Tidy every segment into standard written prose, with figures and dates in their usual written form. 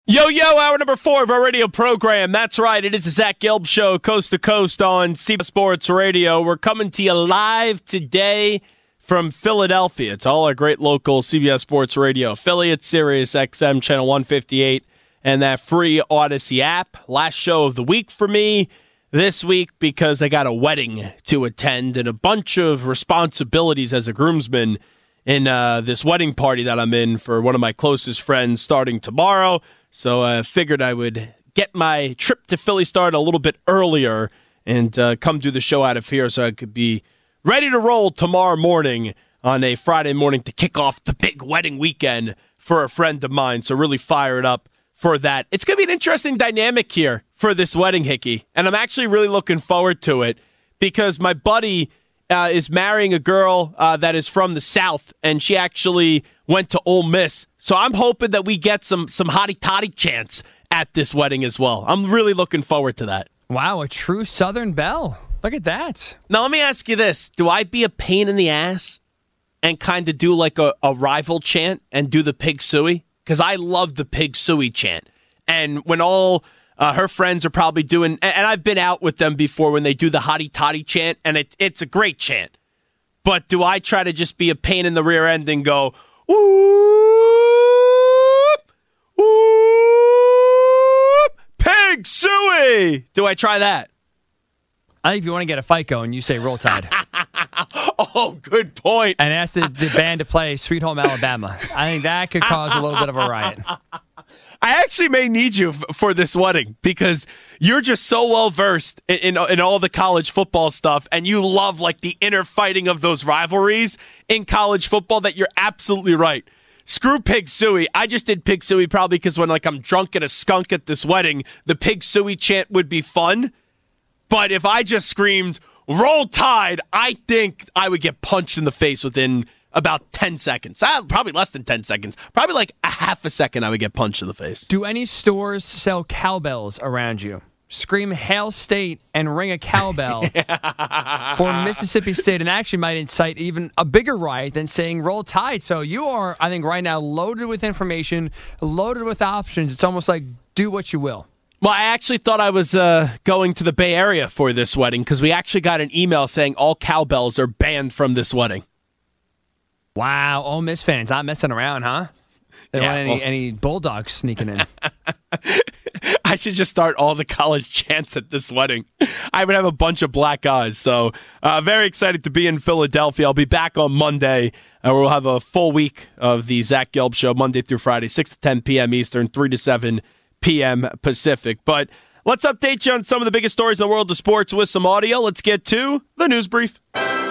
Yo, hour number 4 of our radio program. That's right, it is the Zach Gelb Show, coast to coast on CBS Sports Radio. We're coming to you live today from Philadelphia. It's all our great local CBS Sports Radio affiliates, Sirius XM Channel 158, and that free Odyssey app. Last show of the week for me this week because I got a wedding to attend and a bunch of responsibilities as a groomsman in this wedding party that I'm in for one of my closest friends starting tomorrow. So I figured I would get my trip to Philly started a little bit earlier and come do the show out of here so I could be ready to roll tomorrow morning on a Friday morning to kick off the big wedding weekend for a friend of mine. So really fired up for that. It's going to be an interesting dynamic here for this wedding, Hickey, and I'm actually really looking forward to it because my buddy is marrying a girl that is from the South, and she actually went to Ole Miss. So I'm hoping that we get some hottie-toddy chants at this wedding as well. I'm really looking forward to that. Wow, a true Southern belle. Look at that. Now, let me ask you this. Do I be a pain in the ass and kind of do like a rival chant and do the Pig Suey? Because I love the Pig Suey chant. And when all her friends are probably doing, and I've been out with them before when they do the hottie-toddy chant, and it's a great chant. But do I try to just be a pain in the rear end and go, whoop, whoop, Pig Suey? Do I try that? I think if you want to get a fight going, you say Roll Tide. Oh, good point. And ask the band to play Sweet Home Alabama. I think that could cause a little bit of a riot. I actually may need you for this wedding because you're just so well versed in all the college football stuff, and you love like the inner fighting of those rivalries in college football that you're absolutely right. Screw Pig Suey. I just did Pig Suey probably because when like I'm drunk at a skunk at this wedding, the Pig Suey chant would be fun. But if I just screamed Roll Tide, I think I would get punched in the face within about 10 seconds. Probably less than 10 seconds. Probably like a half a second I would get punched in the face. Do any stores sell cowbells around you? Scream Hail State and ring a cowbell for Mississippi State, and actually might incite even a bigger riot than saying Roll Tide. So you are, I think, right now loaded with information, loaded with options. It's almost like do what you will. Well, I actually thought I was going to the Bay Area for this wedding because we actually got an email saying all cowbells are banned from this wedding. Wow, Ole Miss fans not messing around, huh? They don't want any Bulldogs sneaking in. I should just start all the college chants at this wedding. I would have a bunch of black eyes. So very excited to be in Philadelphia. I'll be back on Monday. We'll have a full week of the Zach Gelb Show, Monday through Friday, 6 to 10 p.m. Eastern, 3 to 7 p.m. Pacific. But let's update you on some of the biggest stories in the world of sports with some audio. Let's get to the news brief.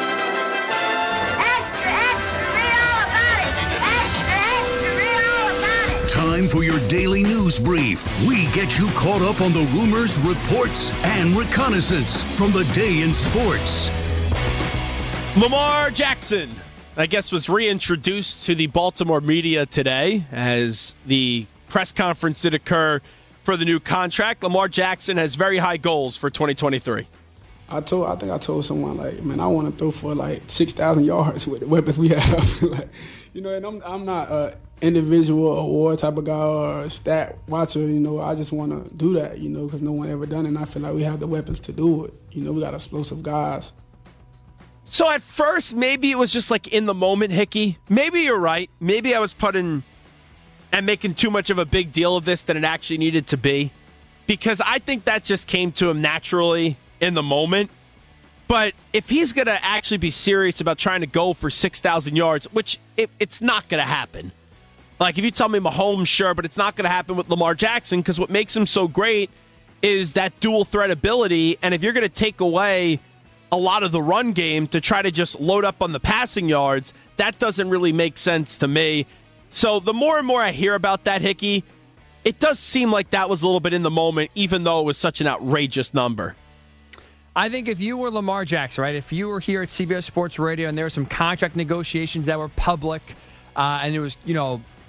Time for your daily news brief. We get you caught up on the rumors, reports, and reconnaissance from the day in sports. Lamar Jackson, I guess, was reintroduced to the Baltimore media today as the press conference did occur for the new contract. Lamar Jackson has very high goals for 2023. I think I told someone, like, man, I want to throw for like 6,000 yards with the weapons we have. Like, you know, and I'm not a individual award type of guy or a stat watcher. You know, I just want to do that, you know, because no one ever done it, and I feel like we have the weapons to do it. You know, we got explosive guys. So at first, maybe it was just like in the moment, Hickey. Maybe you're right. Maybe I was putting and making too much of a big deal of this than it actually needed to be, because I think that just came to him naturally in the moment. But if he's going to actually be serious about trying to go for 6,000 yards, which it's not going to happen. Like, if you tell me Mahomes, sure, but it's not going to happen with Lamar Jackson, because what makes him so great is that dual threat ability. And if you're going to take away a lot of the run game to try to just load up on the passing yards, that doesn't really make sense to me. So the more and more I hear about that, Hickey, it does seem like that was a little bit in the moment, even though it was such an outrageous number. I think if you were Lamar Jackson, right, if you were here at CBS Sports Radio and there were some contract negotiations that were public and it was, you know,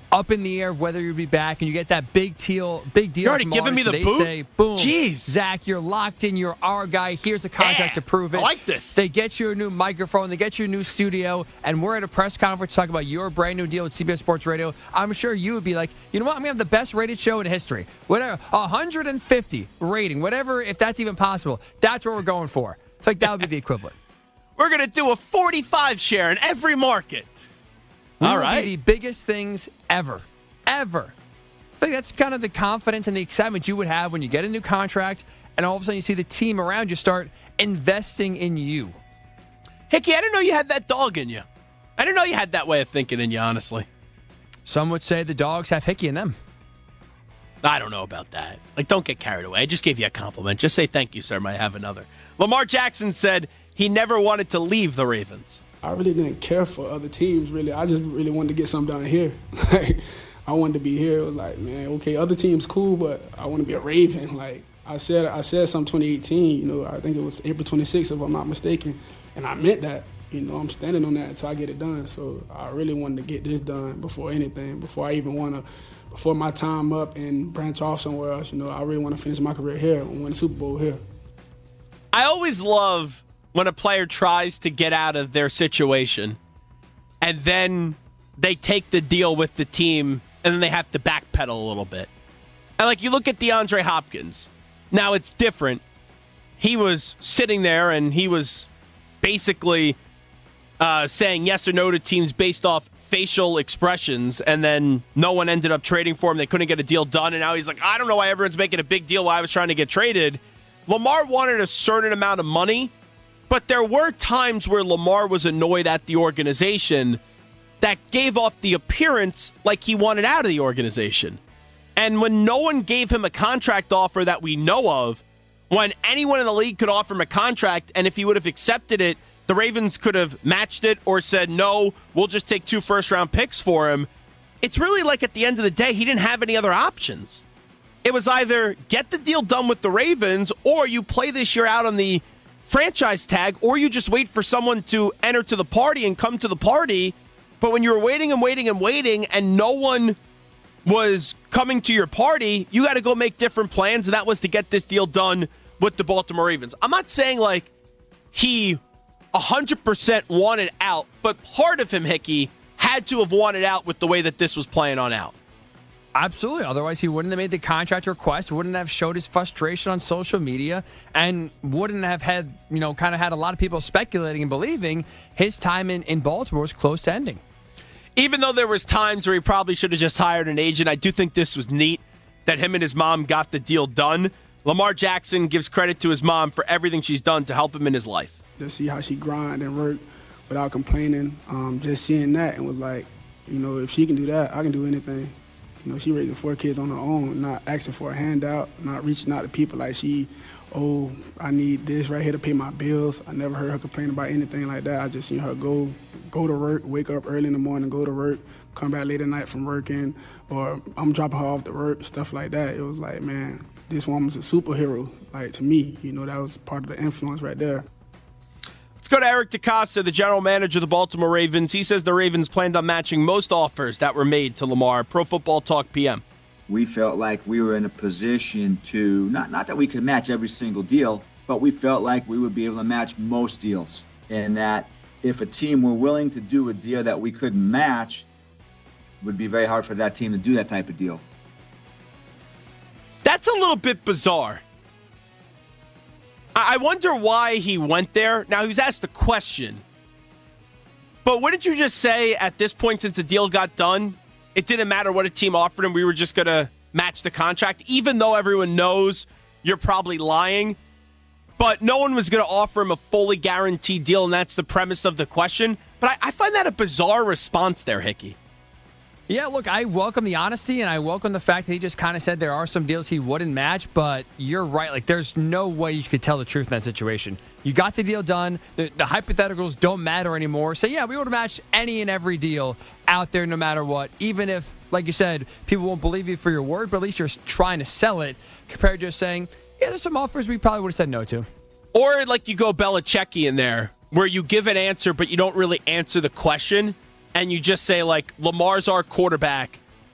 up in the air of whether you'll be back, and you get that big deal. You're already giving me the they boot? say, boom, Jeez. Zach, you're locked in. You're our guy. Here's the contract to prove it. I like this. They get you a new microphone. They get you a new studio, and we're at a press conference talking about your brand new deal with CBS Sports Radio. I'm sure you would be like, you know what? I'm going to have the best rated show in history. Whatever, 150 rating, whatever, if that's even possible. That's what we're going for. I think that would be the equivalent. We're going to do a 45 share in every market. All right. The biggest things ever. I think that's kind of the confidence and the excitement you would have when you get a new contract and all of a sudden you see the team around you start investing in you. Hickey, I didn't know you had that dog in you. I didn't know you had that way of thinking in you, honestly. Some would say the dogs have Hickey in them. I don't know about that. Like, don't get carried away. I just gave you a compliment. Just say thank you, sir. Might have another. Lamar Jackson said he never wanted to leave the Ravens. I really didn't care for other teams, really. I just really wanted to get something down here. I wanted to be here. It was like, man, okay, other teams cool, but I want to be a Raven. Like, I said something 2018, you know, I think it was April 26th, if I'm not mistaken, and I meant that. You know, I'm standing on that until I get it done. So I really wanted to get this done before anything, before my time up and branch off somewhere else. You know, I really want to finish my career here and win the Super Bowl here. I always love when a player tries to get out of their situation and then they take the deal with the team and then they have to backpedal a little bit. And like you look at DeAndre Hopkins. Now it's different. He was sitting there and he was basically saying yes or no to teams based off facial expressions, and then no one ended up trading for him. They couldn't get a deal done, and now he's like, I don't know why everyone's making a big deal why I was trying to get traded. Lamar wanted a certain amount of money, but there were times where Lamar was annoyed at the organization that gave off the appearance like he wanted out of the organization. And when no one gave him a contract offer that we know of, when anyone in the league could offer him a contract, and if he would have accepted it, the Ravens could have matched it or said, no, we'll just take 2 first-round picks for him. It's really like at the end of the day, he didn't have any other options. It was either get the deal done with the Ravens or you play this year out on the franchise tag, or you just wait for someone to enter to the party and come to the party. But when you were waiting and waiting and waiting and no one was coming to your party, you got to go make different plans, and that was to get this deal done with the Baltimore Ravens. I'm not saying like he 100% wanted out, but part of him, Hickey, had to have wanted out with the way that this was playing on out. Absolutely. Otherwise, he wouldn't have made the contract request, wouldn't have showed his frustration on social media, and wouldn't have had, kind of had a lot of people speculating and believing his time in Baltimore was close to ending. Even though there was times where he probably should have just hired an agent, I do think this was neat that him and his mom got the deal done. Lamar Jackson gives credit to his mom for everything she's done to help him in his life. To see how she grind and work without complaining, just seeing that and was like, if she can do that, I can do anything. She raising 4 kids on her own, not asking for a handout, not reaching out to people like I need this right here to pay my bills. I never heard her complain about anything like that. I just seen her go to work, wake up early in the morning, go to work, come back late at night from working, or I'm dropping her off to work, stuff like that. It was like, man, this woman's a superhero, like to me. That was part of the influence right there. Let's go to Eric DeCosta, the general manager of the Baltimore Ravens. He says the Ravens planned on matching most offers that were made to Lamar. Pro Football Talk PM. We felt like we were in a position to, not that we could match every single deal, but we felt like we would be able to match most deals. And that if a team were willing to do a deal that we couldn't match, it would be very hard for that team to do that type of deal. That's a little bit bizarre. I wonder why he went there. Now, he was asked a question. But wouldn't you just say at this point, since the deal got done, it didn't matter what a team offered him, we were just going to match the contract, even though everyone knows you're probably lying? But no one was going to offer him a fully guaranteed deal, and that's the premise of the question. But I find that a bizarre response there, Hickey. Yeah, look, I welcome the honesty, and I welcome the fact that he just kind of said there are some deals he wouldn't match, but you're right. Like, there's no way you could tell the truth in that situation. You got the deal done. The hypotheticals don't matter anymore. So, yeah, we would have matched any and every deal out there no matter what, even if, like you said, people won't believe you for your word, but at least you're trying to sell it compared to just saying, yeah, there's some offers we probably would have said no to. Or like you go Belichick in there, where you give an answer, but you don't really answer the question. And you just say, like, Lamar's our quarterback,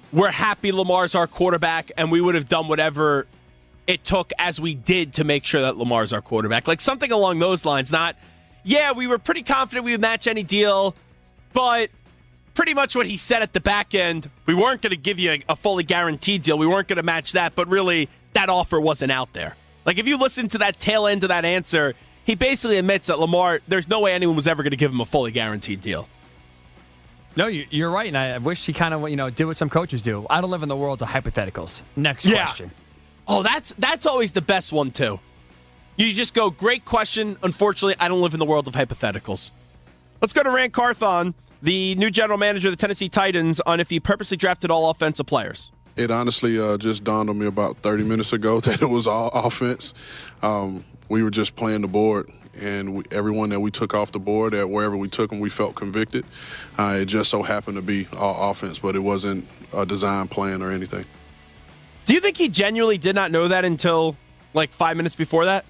we're happy Lamar's our quarterback, and we would have done whatever it took as we did to make sure that Lamar's our quarterback. Like something along those lines, not, yeah, we were pretty confident we would match any deal, but pretty much what he said at the back end, we weren't going to give you a fully guaranteed deal. We weren't going to match that, but really that offer wasn't out there. Like if you listen to that tail end of that answer, he basically admits that Lamar, there's no way anyone was ever going to give him a fully guaranteed deal. No, you're right, and I wish he kind of did what some coaches do. I don't live in the world of hypotheticals. Next question. Oh, that's always the best one, too. You just go, great question. Unfortunately, I don't live in the world of hypotheticals. Let's go to Rand Carthon, the new general manager of the Tennessee Titans, on if he purposely drafted all offensive players. It honestly just dawned on me about 30 minutes ago that it was all offense. We were just playing the board, and everyone that we took off the board, at wherever we took them, we felt convicted. It just so happened to be all offense, but it wasn't a design plan or anything. Do you think he genuinely did not know that until like 5 minutes before that?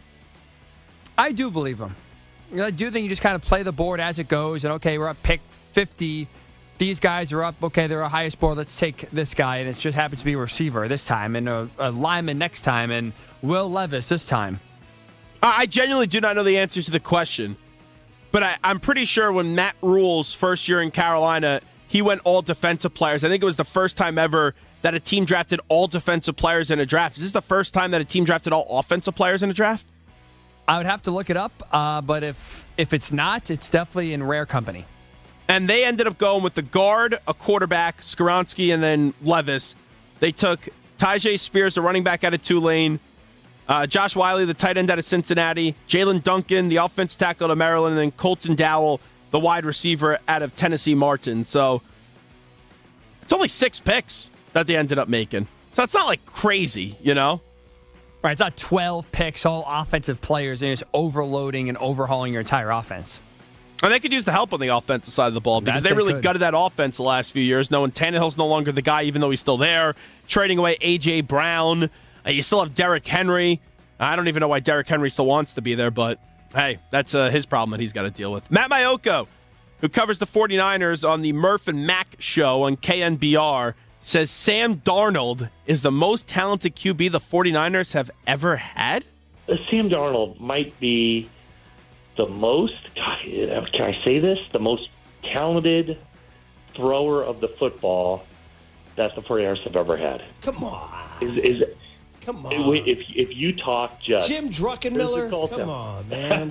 I do believe him. I do think you just kind of play the board as it goes, and okay, we're up pick 50. These guys are up. Okay, they're a highest board. Let's take this guy, and it just happens to be a receiver this time, and a lineman next time, and Will Levis this time. I genuinely do not know the answer to the question, but I'm pretty sure when Matt Rule's first year in Carolina, he went all defensive players. I think it was the first time ever that a team drafted all defensive players in a draft. Is this the first time that a team drafted all offensive players in a draft? I would have to look it up, but if it's not, it's definitely in rare company. And they ended up going with the guard, a quarterback, Skoronski, and then Levis. They took Tyjae Spears, the running back out of Tulane, Josh Wiley, the tight end out of Cincinnati, Jalen Duncan, the offensive tackle out of Maryland, and then Colton Dowell, the wide receiver out of Tennessee Martin. So it's only 6 picks that they ended up making. So it's not like crazy, you know? Right, it's not 12 picks, all offensive players, and just overloading and overhauling your entire offense. And they could use the help on the offensive side of the ball because they really gutted that offense the last few years, knowing Tannehill's no longer the guy, even though he's still there. Trading away A.J. Brown. You still have Derrick Henry. I don't even know why Derrick Henry still wants to be there, but hey, that's his problem that he's got to deal with. Matt Maiocco, who covers the 49ers on the Murph and Mac show on KNBR, says Sam Darnold is the most talented QB the 49ers have ever had? Sam Darnold might be the most, can I say this? The most talented thrower of the football that the 49ers have ever had. Come on. Come on. If you talk just Jim Druckenmiller, come on, man.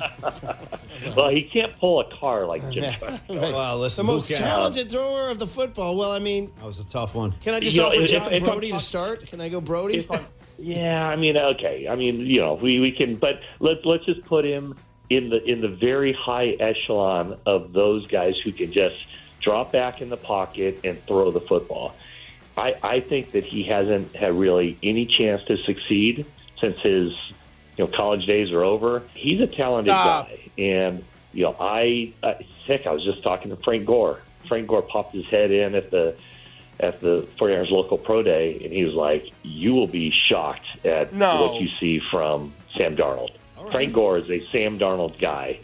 Well, he can't pull a car like Jim Druckenmiller. Well, listen, the most talented thrower of the football. Well, I mean, that was a tough one. Can I just offer John Brody to start? Can I go Brody? Yeah, I mean, okay. I mean, we can, but let's just put him in the very high echelon of those guys who can just drop back in the pocket and throw the football. I think that he hasn't had really any chance to succeed since his college days are over. He's a talented guy, and I was just talking to Frank Gore. Frank Gore popped his head in at the 49ers local pro day, and he was like, "You will be shocked at what you see from Sam Darnold." Right. Frank Gore is a Sam Darnold guy.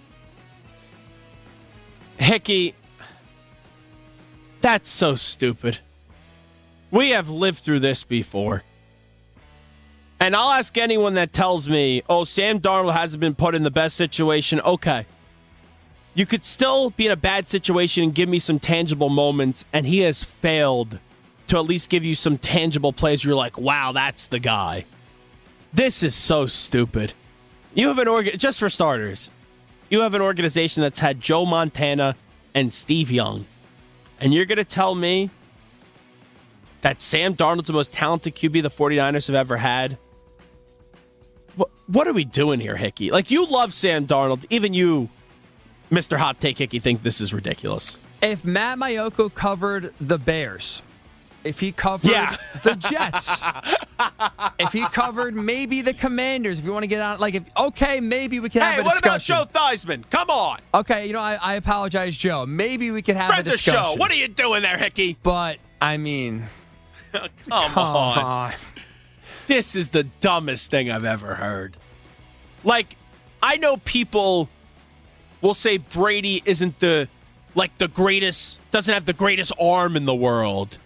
Hickey, that's so stupid. We have lived through this before. And I'll ask anyone that tells me, Sam Darnold hasn't been put in the best situation. Okay. You could still be in a bad situation and give me some tangible moments, and he has failed to at least give you some tangible plays where you're like, wow, that's the guy. This is so stupid. You have just for starters, you have an organization that's had Joe Montana and Steve Young. And you're going to tell me that Sam Darnold's the most talented QB the 49ers have ever had? What are we doing here, Hickey? Like, you love Sam Darnold. Even you, Mr. Hot Take Hickey, think this is ridiculous. If Matt Maiocco covered the Bears, if he covered the Jets, if he covered maybe the Commanders, if you want to get on, maybe we can have a discussion. Hey, what about Joe Theismann? Come on. Okay, I apologize, Joe. Maybe we could have a discussion. Friend the show. What are you doing there, Hickey? But, I mean... Come on. This is the dumbest thing I've ever heard. Like, I know people will say Brady isn't the greatest, doesn't have the greatest arm in the world.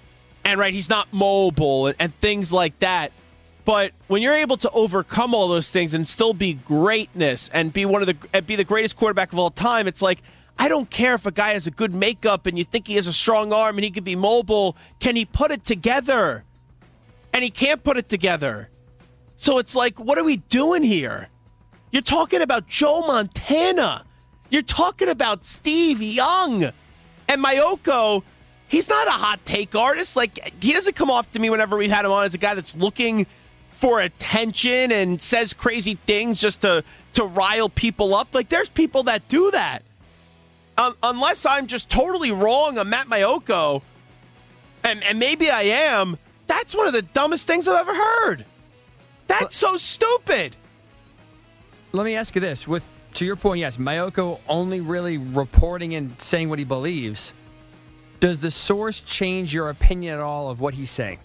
And, right, he's not mobile and things like that. But when you're able to overcome all those things and still be greatness and be the greatest quarterback of all time, it's like, I don't care if a guy has a good makeup and you think he has a strong arm and he can be mobile. Can he put it together? And he can't put it together. So it's like, what are we doing here? You're talking about Joe Montana. You're talking about Steve Young. And Mayoko, he's not a hot take artist. Like, he doesn't come off to me whenever we've had him on as a guy that's looking for attention and says crazy things just to rile people up. Like, there's people that do that. Unless I'm just totally wrong on Matt Mayoko, and maybe I am, that's one of the dumbest things I've ever heard. That's so stupid. Let me ask you this. To your point, yes, Mayoko only really reporting and saying what he believes. Does the source change your opinion at all of what he's saying?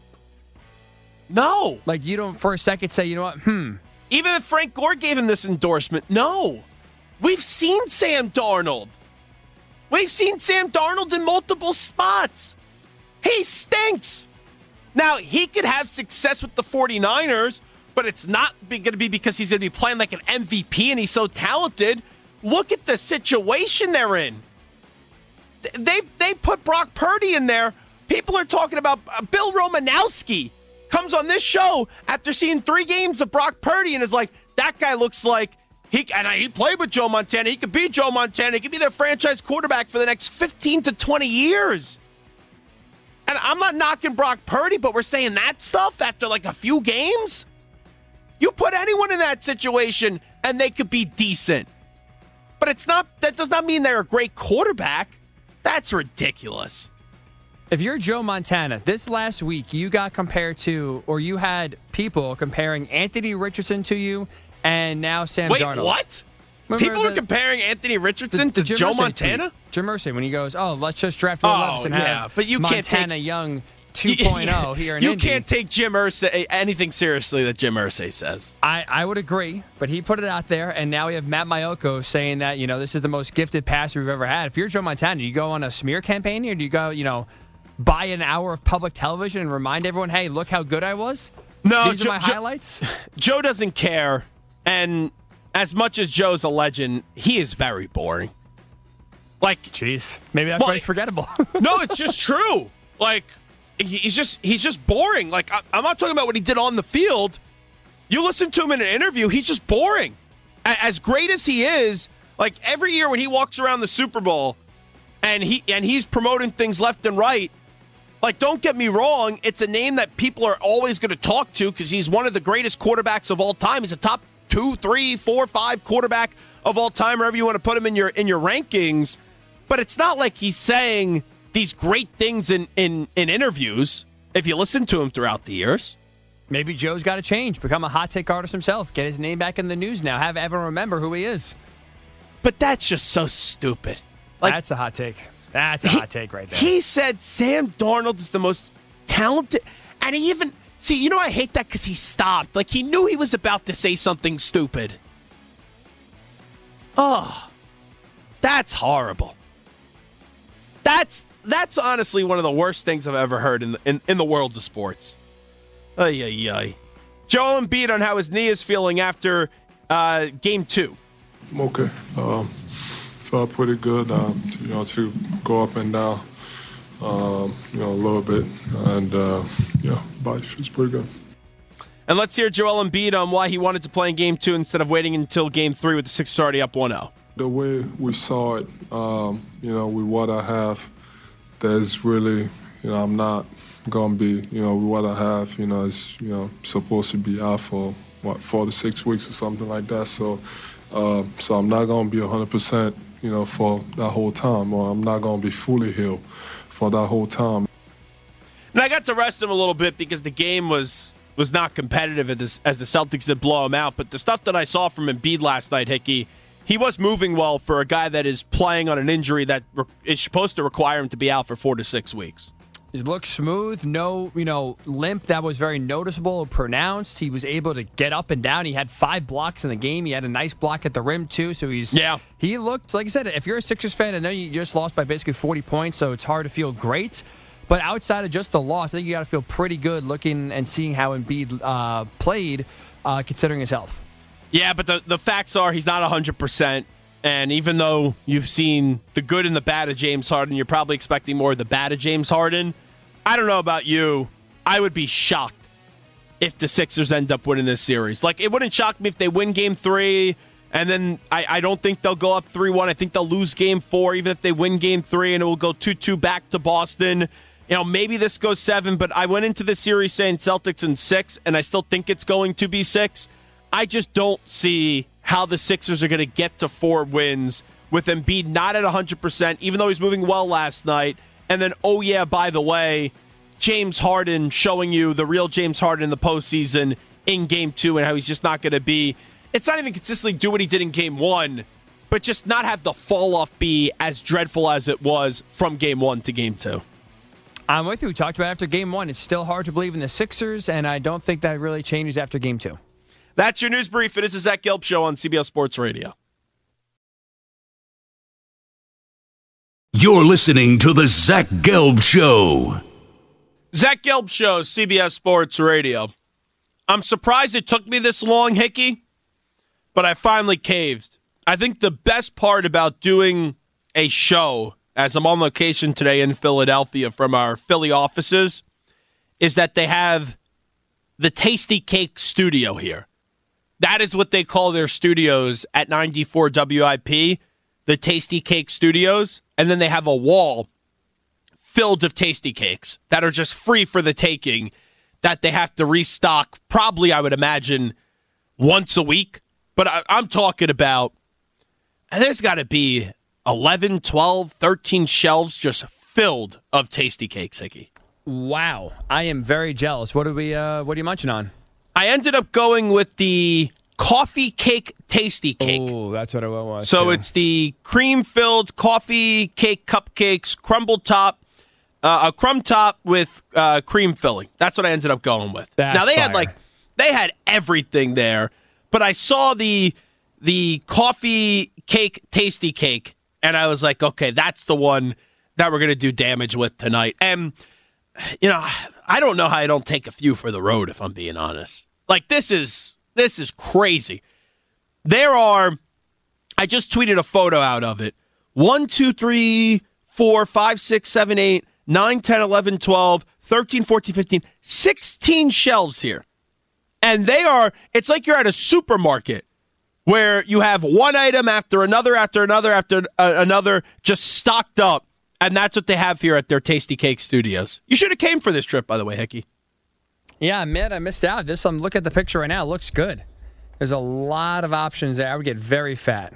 No. Like, you don't for a second say, you know what, Even if Frank Gore gave him this endorsement, no. We've seen Sam Darnold. We've seen Sam Darnold in multiple spots. He stinks. Now, he could have success with the 49ers, but it's not going to be because he's going to be playing like an MVP and he's so talented. Look at the situation they're in. They put Brock Purdy in there. People are talking about Bill Romanowski comes on this show after seeing 3 games of Brock Purdy and is like, that guy looks like he played with Joe Montana. He could be Joe Montana. He could be their franchise quarterback for the next 15 to 20 years. And I'm not knocking Brock Purdy, but we're saying that stuff after like a few games? You put anyone in that situation and they could be decent. But that does not mean they're a great quarterback. That's ridiculous. If you're Joe Montana, this last week you got compared to, or you had people comparing Anthony Richardson to you and now Sam Darnold. Wait, what? People are comparing Anthony Richardson to Joe Montana? Tweet. Jim Irsay, when he goes, let's just draft Will Levis and have but you Montana can't take, Young 2.0 here in Indy. You can't take Jim Irsay, anything seriously that Jim Irsay says. I would agree, but he put it out there, and now we have Matt Mayoko saying that, this is the most gifted passer we've ever had. If you're Joe Montana, do you go on a smear campaign here? Do you go, buy an hour of public television and remind everyone, hey, look how good I was? No, These are my highlights? Joe doesn't care, and as much as Joe's a legend, he is very boring. Like, jeez, maybe that's why he's forgettable. No, it's just true. Like, he's just boring. Like, I'm not talking about what he did on the field. You listen to him in an interview, he's just boring. As great as he is, like every year when he walks around the Super Bowl and he's promoting things left and right, like, don't get me wrong, it's a name that people are always going to talk to because he's one of the greatest quarterbacks of all time. He's a top 2, 3, 4, 5 quarterback of all time, wherever you want to put him in your rankings. But it's not like he's saying these great things in interviews if you listen to him throughout the years. Maybe Joe's got to change, become a hot take artist himself, get his name back in the news now, have everyone remember who he is. But that's just so stupid. Like, that's a hot take. That's a hot take right there. He said Sam Darnold is the most talented, and he even... See, I hate that because he stopped. Like, he knew he was about to say something stupid. Oh, that's horrible. That's honestly one of the worst things I've ever heard in the world of sports. Ay, ay, ay. Joel Embiid on how his knee is feeling after Game 2. I'm okay. Felt pretty good, to go up and down, a little bit. And, body feels pretty good. And let's hear Joel Embiid on why he wanted to play in Game 2 instead of waiting until Game 3 with the Sixers already up 1-0. The way we saw it, with what I have, there's really, I'm not going to be, with what I have, it's, supposed to be out for, 4 to 6 weeks or something like that. So I'm not going to be 100%, for that whole time, or I'm not going to be fully healed for that whole time. And I got to rest him a little bit because the game was not competitive as the Celtics did blow him out. But the stuff that I saw from Embiid last night, Hickey, he was moving well for a guy that is playing on an injury that is supposed to require him to be out for 4 to 6 weeks. He looked smooth, no, limp that was very noticeable, pronounced. He was able to get up and down. He had 5 blocks in the game. He had a nice block at the rim, too. So he looked, like I said, if you're a Sixers fan, I know you just lost by basically 40 points, so it's hard to feel great. But outside of just the loss, I think you got to feel pretty good looking and seeing how Embiid played, considering his health. Yeah, but the facts are he's not 100%. And even though you've seen the good and the bad of James Harden, you're probably expecting more of the bad of James Harden. I don't know about you. I would be shocked if the Sixers end up winning this series. Like, it wouldn't shock me if they win Game 3, and then I don't think they'll go up 3-1. I think they'll lose Game 4, even if they win Game 3, and it will go 2-2 back to Boston. You know, maybe this goes 7, but I went into the series saying Celtics in 6, and I still think it's going to be 6. I just don't see how the Sixers are going to get to 4 wins with Embiid not at 100%, even though he's moving well last night. And then, oh yeah, by the way, James Harden showing you the real James Harden in the postseason in Game 2 and how he's just not going to be. It's not even consistently do what he did in Game 1, but just not have the fall-off be as dreadful as it was from Game 1 to Game 2. I'm with you. We talked about after Game 1. It's still hard to believe in the Sixers, and I don't think that really changes after Game 2. That's your news brief. It is the Zach Gelb Show on CBS Sports Radio. You're listening to the Zach Gelb Show. Zach Gelb Show, CBS Sports Radio. I'm surprised it took me this long, Hickey, but I finally caved. I think the best part about doing a show, as I'm on location today in Philadelphia from our Philly offices, is that they have the Tasty Cake Studio here. That is what they call their studios at 94 WIP, the Tasty Cake Studios. And then they have a wall filled with Tasty Cakes that are just free for the taking that they have to restock probably, I would imagine, once a week. But I'm talking about, there's got to be 11, 12, 13 shelves just filled of Tasty Cakes, Hickey. Wow. I am very jealous. What are you munching on? I ended up going with the coffee cake tasty cake. Oh, that's what I want. So it's the cream-filled coffee cake cupcakes, a crumb top with cream filling. That's what I ended up going with. Now they had everything there, but I saw the coffee cake tasty cake, and I was like, okay, that's the one that we're gonna do damage with tonight. And you know, I don't know how I don't take a few for the road, if I'm being honest. Like, this is crazy. I just tweeted a photo out of it. 1, 2, 3, 4, 5, 6, 7, 8, 9, 10, 11, 12, 13, 14, 15, 16 shelves here. And it's like you're at a supermarket where you have one item after another, just stocked up. And that's what they have here at their Tasty Cake Studios. You should have came for this trip, by the way, Hickey. Yeah, I missed out. I'm looking at the picture right now. It looks good. There's a lot of options there. I would get very fat.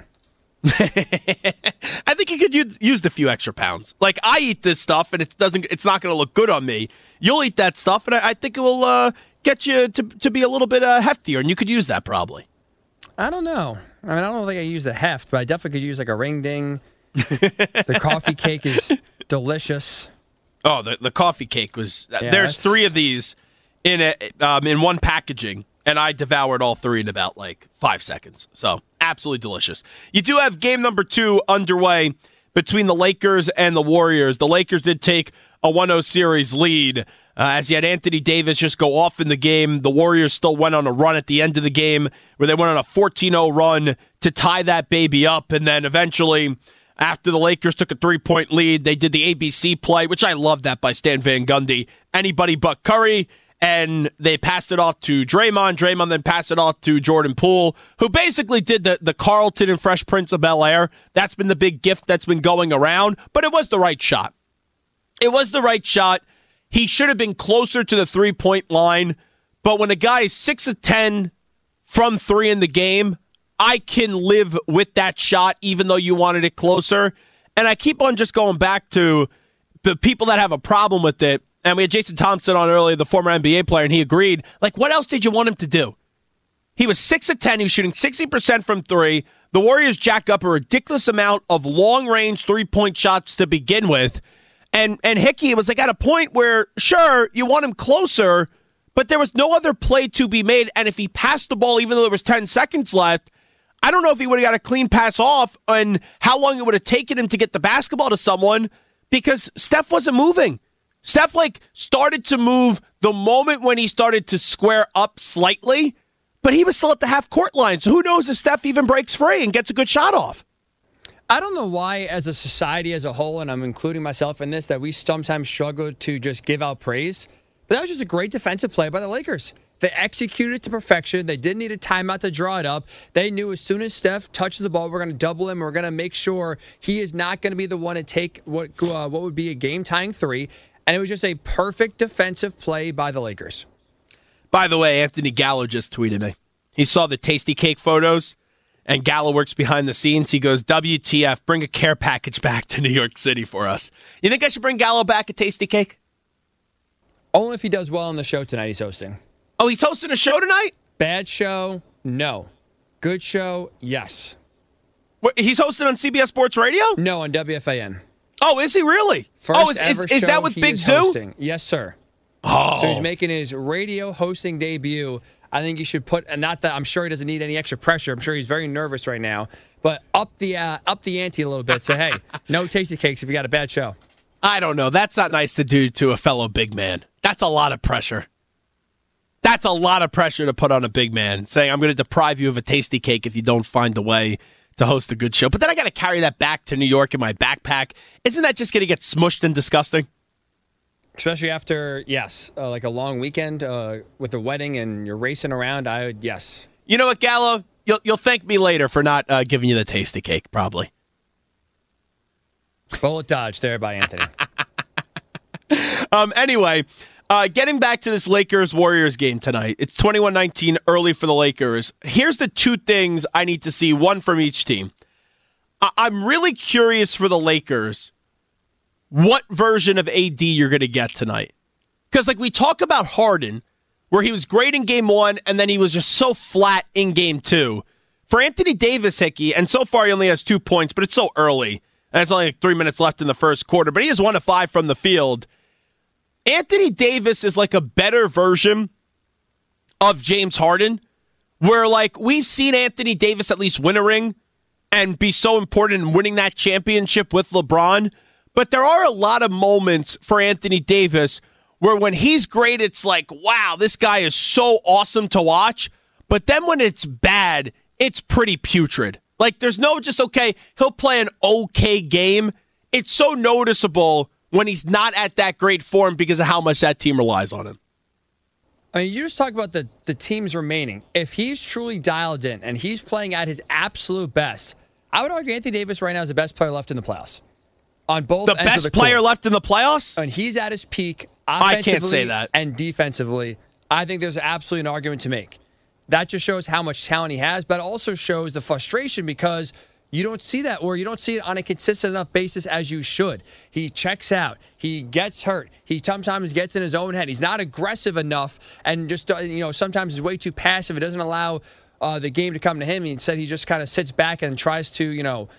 I think you could use the few extra pounds. Like, I eat this stuff, and it's not going to look good on me. You'll eat that stuff, and I think it will get you to be a little bit heftier, and you could use that probably. I don't know. I mean, I don't think I use the heft, but I definitely could use like a ring ding. The coffee cake is delicious. Oh, the coffee cake was. Yeah, there's 3 of these in one packaging, and I devoured all 3 in about 5 seconds. So absolutely delicious. You do have game number 2 underway between the Lakers and the Warriors. The Lakers did take a 1-0 series lead as you had Anthony Davis just go off in the game. The Warriors still went on a run at the end of the game where they went on a 14-0 run to tie that baby up, and then eventually, after the Lakers took a 3-point lead, they did the ABC play, which I love that by Stan Van Gundy. Anybody but Curry, and they passed it off to Draymond. Draymond then passed it off to Jordan Poole, who basically did the Carlton and Fresh Prince of Bel-Air. That's been the big gift that's been going around, but it was the right shot. It was the right shot. He should have been closer to the 3-point line, but when a guy is 6 of 10 from 3 in the game, I can live with that shot, even though you wanted it closer. And I keep on just going back to the people that have a problem with it. And we had Jason Thompson on earlier, the former NBA player, and he agreed. What else did you want him to do? He was 6 of 10. He was shooting 60% from 3. The Warriors jack up a ridiculous amount of long-range 3-point shots to begin with. And Hickey, it was at a point where, sure, you want him closer, but there was no other play to be made. And if he passed the ball, even though there was 10 seconds left, I don't know if he would have got a clean pass off and how long it would have taken him to get the basketball to someone because Steph wasn't moving. Steph, started to move the moment when he started to square up slightly, but he was still at the half-court line. So who knows if Steph even breaks free and gets a good shot off. I don't know why, as a society as a whole, and I'm including myself in this, that we sometimes struggle to just give out praise. But that was just a great defensive play by the Lakers. They executed it to perfection. They didn't need a timeout to draw it up. They knew as soon as Steph touches the ball, we're going to double him. We're going to make sure he is not going to be the one to take what would be a game-tying three. And it was just a perfect defensive play by the Lakers. By the way, Anthony Gallo just tweeted me. He saw the Tasty Cake photos, and Gallo works behind the scenes. He goes, WTF, bring a care package back to New York City for us. You think I should bring Gallo back a Tasty Cake? Only if he does well on the show tonight he's hosting. Oh, he's hosting a show tonight? Bad show, no. Good show, yes. What, he's hosting on CBS Sports Radio? No, on WFAN. Oh, is he really? First is that with Big Zoo? Hosting. Yes, sir. Oh. So he's making his radio hosting debut. I think you should put, and not that I'm sure he doesn't need any extra pressure. I'm sure he's very nervous right now, but up the ante a little bit. Say, hey, no Tasty Cakes if you got a bad show. I don't know. That's not nice to do to a fellow big man. That's a lot of pressure. That's a lot of pressure to put on a big man, saying I'm going to deprive you of a Tasty Cake if you don't find a way to host a good show. But then I got to carry that back to New York in my backpack. Isn't that just going to get smushed and disgusting? Especially after, like a long weekend with a wedding and you're racing around, yes. You know what, Gallo? You'll thank me later for not giving you the Tasty Cake, probably. Bullet dodge there by Anthony. Anyway, getting back to this Lakers-Warriors game tonight. It's 21-19 early for the Lakers. Here's the two things I need to see, one from each team. I'm really curious for the Lakers what version of AD you're going to get tonight. Because we talk about Harden, where he was great in game one, and then he was just so flat in game two. For Anthony Davis, Hickey, and so far he only has 2 points, but it's so early. And it's only 3 minutes left in the first quarter, but he is 1 of 5 from the field. Anthony Davis is like a better version of James Harden, where we've seen Anthony Davis at least win a ring and be so important in winning that championship with LeBron. But there are a lot of moments for Anthony Davis where when he's great, it's like, wow, this guy is so awesome to watch. But then when it's bad, it's pretty putrid. There's no just, okay, he'll play an okay game. It's so noticeable when he's not at that great form because of how much that team relies on him. I mean, you just talk about the teams remaining. If he's truly dialed in and he's playing at his absolute best, I would argue Anthony Davis right now is the best player left in the playoffs. On both ends of the best player left in the playoffs? And he's at his peak offensively I can't say that. And defensively. I think there's absolutely an argument to make. That just shows how much talent he has, but also shows the frustration because you don't see that, or you don't see it on a consistent enough basis as you should. He checks out. He gets hurt. He sometimes gets in his own head. He's not aggressive enough, and just sometimes he's way too passive. It doesn't allow the game to come to him. Instead, he just kind of sits back and tries to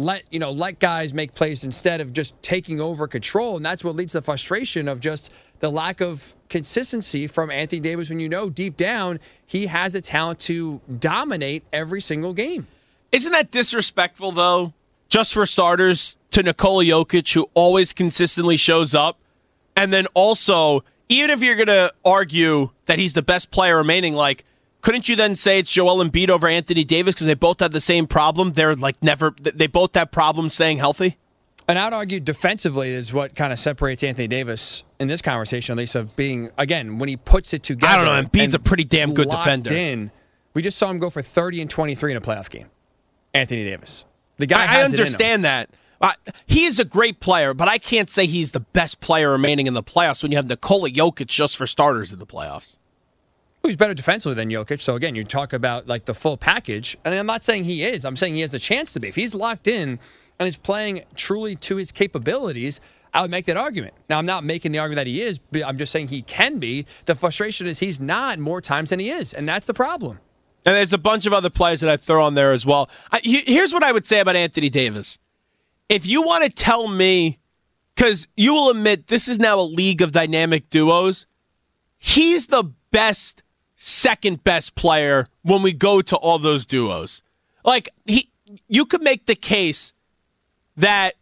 let guys make plays instead of just taking over control, and that's what leads to the frustration of just the lack of consistency from Anthony Davis when deep down he has the talent to dominate every single game. Isn't that disrespectful, though, just for starters, to Nikola Jokic, who always consistently shows up? And then also, even if you're going to argue that he's the best player remaining, couldn't you then say it's Joel Embiid over Anthony Davis because they both have the same problem? They both have problems staying healthy? And I would argue defensively is what kind of separates Anthony Davis in this conversation, at least of being, again, when he puts it together. I don't know. Embiid's a pretty damn good defender. We just saw him go for 30 and 23 in a playoff game. Anthony Davis. The guy has I understand that. He is a great player, but I can't say he's the best player remaining in the playoffs when you have Nikola Jokic just for starters in the playoffs. Who's better defensively than Jokic. So, again, you talk about the full package. And I'm not saying he is. I'm saying he has the chance to be. If he's locked in and is playing truly to his capabilities, I would make that argument. Now, I'm not making the argument that he is, but I'm just saying he can be. The frustration is he's not more times than he is, and that's the problem. And there's a bunch of other players that I'd throw on there as well. Here's what I would say about Anthony Davis. If you want to tell me, because you will admit this is now a league of dynamic duos, he's the best, second best player when we go to all those duos. You could make the case that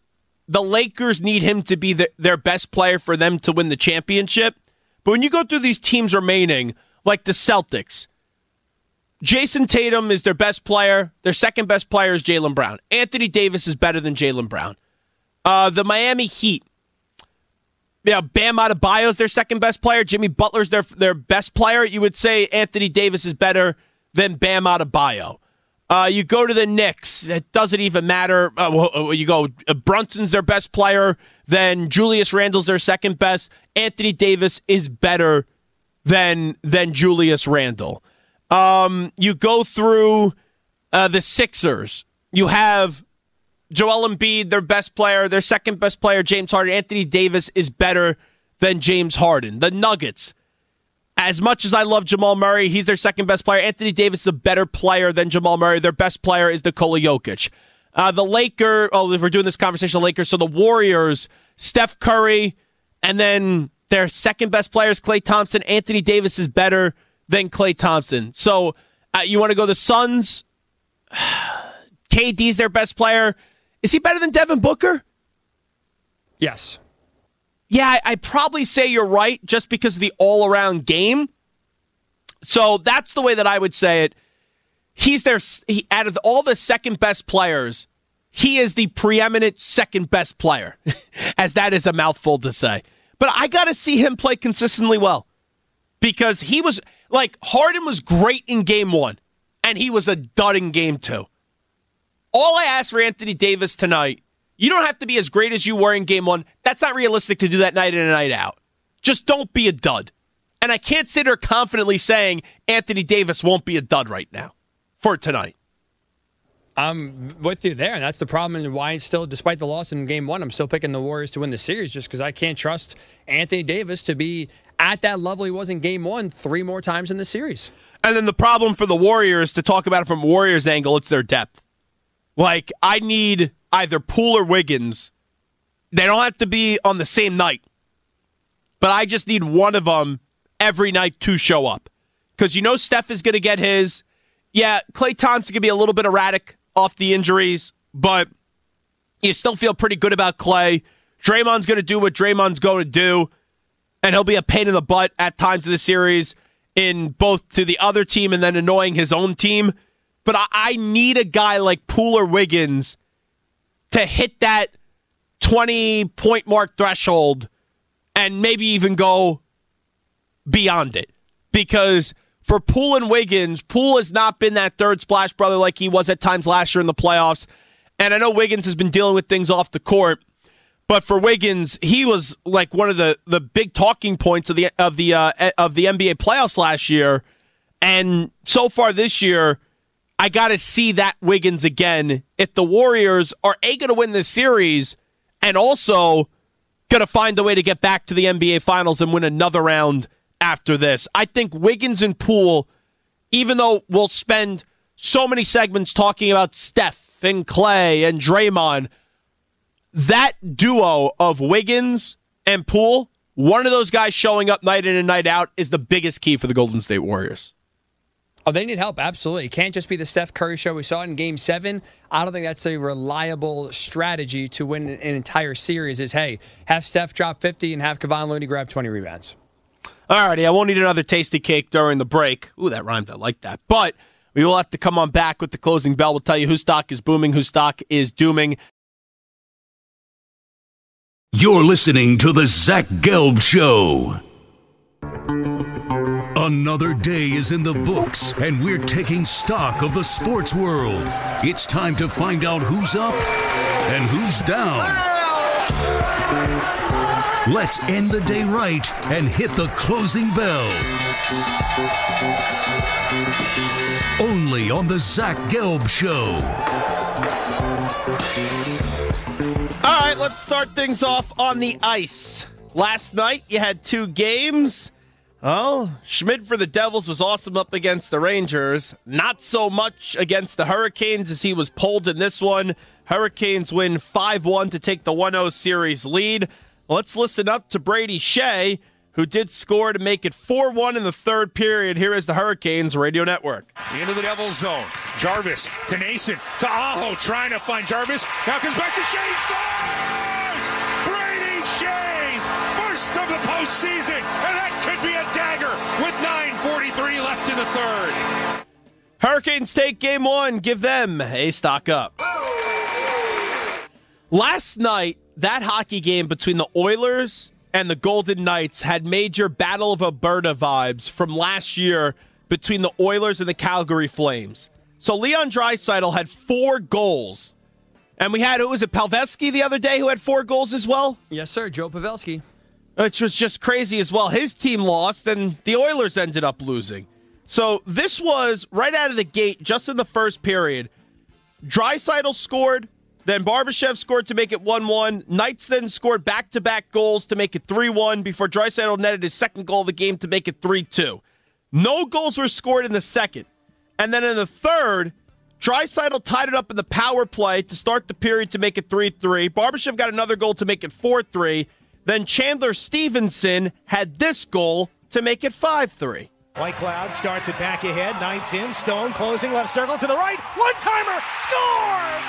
the Lakers need him to be their best player for them to win the championship. But when you go through these teams remaining, like the Celtics, Jason Tatum is their best player. Their second best player is Jaylen Brown. Anthony Davis is better than Jaylen Brown. The Miami Heat, Bam Adebayo is their second best player. Jimmy Butler's their best player. You would say Anthony Davis is better than Bam Adebayo. You go to the Knicks. It doesn't even matter. You go, Brunson's their best player. Then Julius Randle's their second best. Anthony Davis is better than Julius Randle. You go through the Sixers. You have Joel Embiid, their best player. Their second best player, James Harden. Anthony Davis is better than James Harden. The Nuggets. As much as I love Jamal Murray, he's their second best player. Anthony Davis is a better player than Jamal Murray. Their best player is Nikola Jokic. The Lakers, we're doing this conversation, the Lakers. So the Warriors, Steph Curry, and then their second best player is Klay Thompson. Anthony Davis is better than Klay Thompson. So you want to go the Suns? KD's their best player. Is he better than Devin Booker? Yes. Yeah, I'd probably say you're right just because of the all-around game. So that's the way that I would say it. Out of all the second-best players, he is the preeminent second-best player, as that is a mouthful to say. But I got to see him play consistently well because he was, Harden was great in Game 1, and he was a dud in Game 2. All I ask for Anthony Davis tonight, you don't have to be as great as you were in Game 1. That's not realistic to do that night in and night out. Just don't be a dud. And I can't sit here confidently saying Anthony Davis won't be a dud right now for tonight. I'm with you there, and that's the problem and why still, despite the loss in Game 1, I'm still picking the Warriors to win the series just because I can't trust Anthony Davis to be at that level he was in Game 1 3 more times in the series. And then the problem for the Warriors, to talk about it from a Warriors angle, it's their depth. I need either Poole or Wiggins. They don't have to be on the same night. But I just need one of them every night to show up. Because Steph is going to get his. Yeah, Klay Thompson can be a little bit erratic off the injuries, but you still feel pretty good about Klay. Draymond's going to do what Draymond's going to do, and he'll be a pain in the butt at times of the series in both to the other team and then annoying his own team. But I need a guy like Poole or Wiggins to hit that 20-point mark threshold and maybe even go beyond it. Because for Poole and Wiggins, Poole has not been that third splash brother like he was at times last year in the playoffs. And I know Wiggins has been dealing with things off the court. But for Wiggins, he was like one of the big talking points of the NBA playoffs last year. And so far this year, I got to see that Wiggins again if the Warriors are going to win this series and also going to find a way to get back to the NBA Finals and win another round after this. I think Wiggins and Poole, even though we'll spend so many segments talking about Steph and Klay and Draymond, that duo of Wiggins and Poole, one of those guys showing up night in and night out is the biggest key for the Golden State Warriors. Oh, they need help, absolutely. It can't just be the Steph Curry show we saw in Game 7. I don't think that's a reliable strategy to win an entire series is, hey, have Steph drop 50 and have Kevon Looney grab 20 rebounds. All righty, I won't eat another tasty cake during the break. Ooh, that rhymed. I like that. But we will have to come on back with the closing bell. We'll tell you whose stock is booming, whose stock is dooming. You're listening to the Zach Gelb Show. Another day is in the books, and we're taking stock of the sports world. It's time to find out who's up and who's down. Let's end the day right and hit the closing bell. Only on the Zach Gelb Show. All right, let's start things off on the ice. Last night, you had 2 games. Oh, Schmidt for the Devils was awesome up against the Rangers. Not so much against the Hurricanes as he was pulled in this one. Hurricanes win 5-1 to take the 1-0 series lead. Let's listen up to Brady Shea, who did score to make it 4-1 in the third period. Here is the Hurricanes Radio Network. Into the Devils zone. Jarvis to Nason to Aho, trying to find Jarvis. Now comes back to Shea. Scores! postseason, and that could be a dagger with 9:43 left in the third. Hurricanes take game one. Give them a stock up. Last night, that hockey game between the Oilers and the Golden Knights had major Battle of Alberta vibes from last year between the Oilers and the Calgary Flames. So Leon Draisaitl had 4 goals. And we had, who was it, Pavelski the other day who had 4 goals as well? Yes, sir, Joe Pavelski. Which was just crazy as well. His team lost, and the Oilers ended up losing. So this was right out of the gate, just in the first period. Draisaitl scored, then Barbashev scored to make it 1-1. Knights then scored back-to-back goals to make it 3-1 before Draisaitl netted his second goal of the game to make it 3-2. No goals were scored in the second. And then in the third, Draisaitl tied it up in the power play to start the period to make it 3-3. Barbashev got another goal to make it 4-3. Then Chandler Stevenson had this goal to make it 5-3. Whitecloud starts it back ahead. 9-10. Stone closing left circle to the right. One-timer. Score!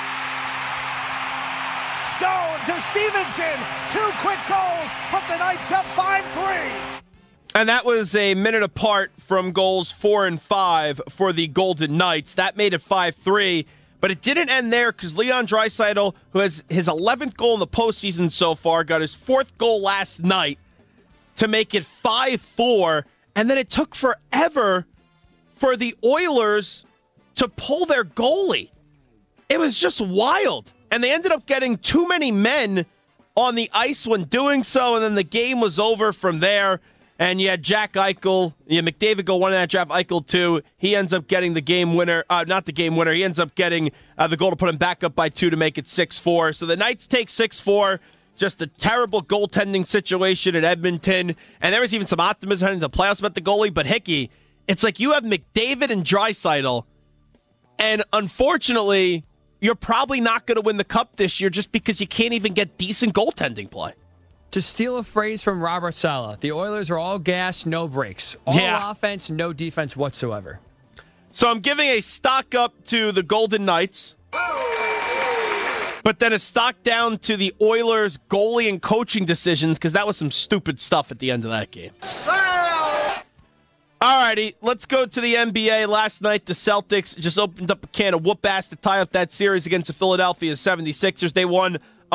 Stone to Stevenson. 2 quick goals. Put the Knights up 5-3. And that was a minute apart from goals 4 and 5 for the Golden Knights. That made it 5-3. But it didn't end there because Leon Draisaitl, who has his 11th goal in the postseason so far, got his 4th goal last night to make it 5-4. And then it took forever for the Oilers to pull their goalie. It was just wild. And they ended up getting too many men on the ice when doing so, and then the game was over from there. And you had Jack Eichel. McDavid go one in that draft. Eichel too. He ends up getting the game winner. Not the game winner. He ends up getting the goal to put him back up by 2 to make it 6-4. So the Knights take 6-4. Just a terrible goaltending situation at Edmonton. And there was even some optimism heading to the playoffs about the goalie. But Hickey, it's like you have McDavid and Draisaitl. And unfortunately, you're probably not going to win the Cup this year just because you can't even get decent goaltending play. To steal a phrase from Robert Saleh, the Oilers are all gas, no brakes. All offense, no defense whatsoever. So I'm giving a stock up to the Golden Knights, but then a stock down to the Oilers' goalie and coaching decisions because that was some stupid stuff at the end of that game. All righty, let's go to the NBA. Last night, the Celtics just opened up a can of whoop-ass to tie up that series against the Philadelphia 76ers. They won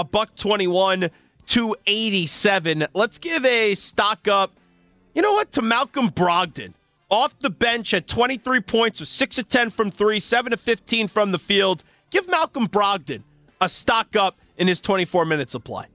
$121-87. Let's give a stock up, you know what, to Malcolm Brogdon. Off the bench at 23 points with 6 of 10 from 3, 7 of 15 from the field. Give Malcolm Brogdon a stock up in his 24 minutes of play.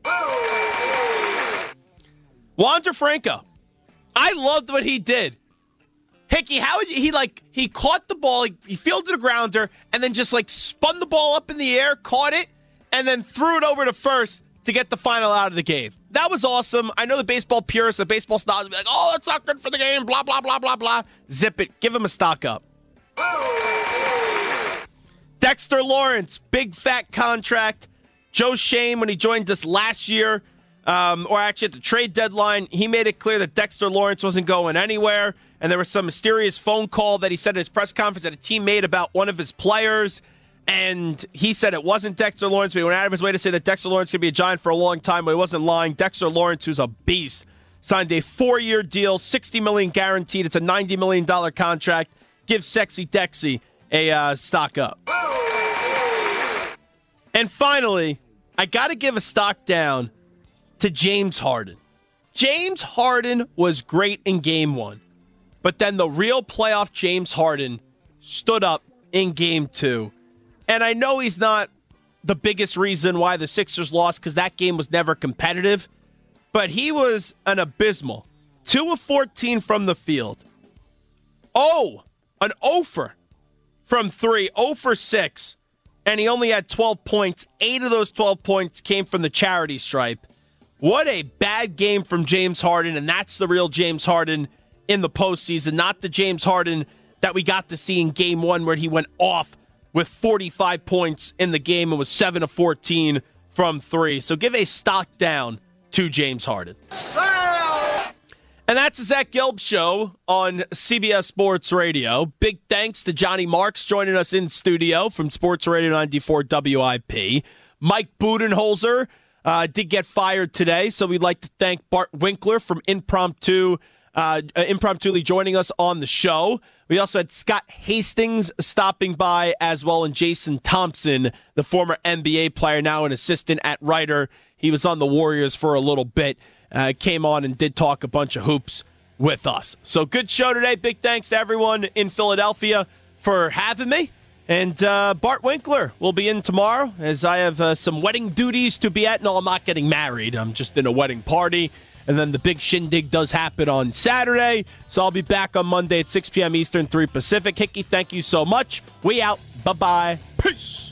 Wander Franco. I loved what he did. Hickey, how he caught the ball, he fielded a grounder, and then just spun the ball up in the air, caught it, and then threw it over to first to get the final out of the game. That was awesome. I know the baseball purists, the baseball snobs will be like, oh, that's not good for the game, blah, blah, blah, blah, blah. Zip it. Give him a stock up. Dexter Lawrence, big fat contract. Joe Shane, when he joined us last year, or actually at the trade deadline, he made it clear that Dexter Lawrence wasn't going anywhere. And there was some mysterious phone call that he said at his press conference that a team made about one of his players. And he said it wasn't Dexter Lawrence, but he went out of his way to say that Dexter Lawrence could be a Giant for a long time, but he wasn't lying. Dexter Lawrence, who's a beast, signed a 4-year deal, $60 million guaranteed. It's a $90 million contract. Give Sexy Dexy a stock up. And finally, I got to give a stock down to James Harden. James Harden was great in Game 1, but then the real playoff James Harden stood up in Game 2. And I know he's not the biggest reason why the Sixers lost because that game was never competitive, but he was an abysmal. 2 of 14 from the field. An 0 from 3, 0 for 6, and he only had 12 points. 8 of those 12 points came from the charity stripe. What a bad game from James Harden, and that's the real James Harden in the postseason, not the James Harden that we got to see in Game 1 where he went off with 45 points in the game and was 7 of 14 from 3. So give a stock down to James Harden. And that's the Zach Gelb Show on CBS Sports Radio. Big thanks to Johnny Marks joining us in studio from Sports Radio 94 WIP. Mike Budenholzer did get fired today, so we'd like to thank Bart Winkler from impromptuly joining us on the show. We also had Scott Hastings stopping by as well, and Jason Thompson, the former NBA player, now an assistant at Rider. He was on the Warriors for a little bit, came on and did talk a bunch of hoops with us. So good show today. Big thanks to everyone in Philadelphia for having me. And Bart Winkler will be in tomorrow as I have some wedding duties to be at. No, I'm not getting married. I'm just in a wedding party. And then the big shindig does happen on Saturday. So I'll be back on Monday at 6 p.m. Eastern, 3 Pacific. Hickey, thank you so much. We out. Bye-bye. Peace.